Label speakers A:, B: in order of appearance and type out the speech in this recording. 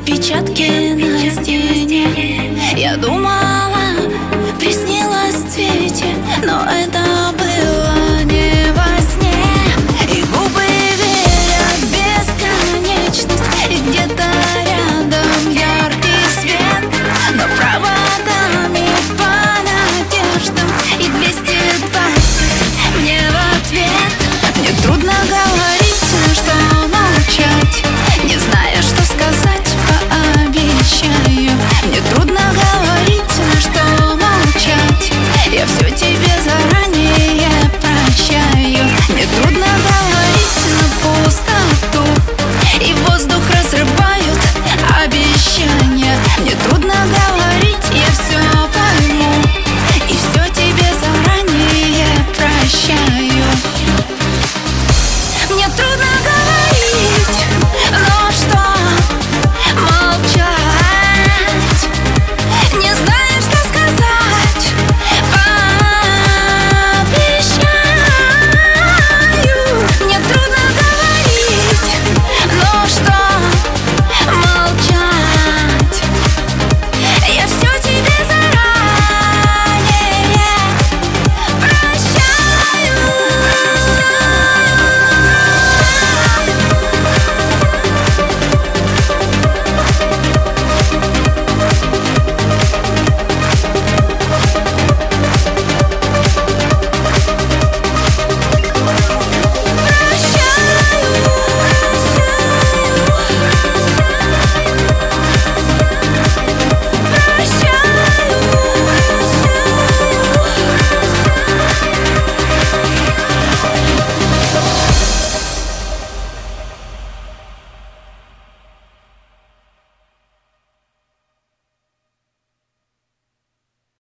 A: отпечатки на стене. Я думала, приснилось в цвете, но это было не во сне. И губы верят в бесконечность, и где-то рядом яркий свет, но проводами по надеждам и 220 мне в ответ. Мне трудно говорить, что молчать, не зная, что сказать, пообещаю. Мне трудно говорить, что молчать, я все тебе заранее прощаю. Мне трудно говорить на пустоту, и воздух разрывают обещания. Мне трудно говорить, я все пойму, и все тебе заранее прощаю. Мне трудно говорить.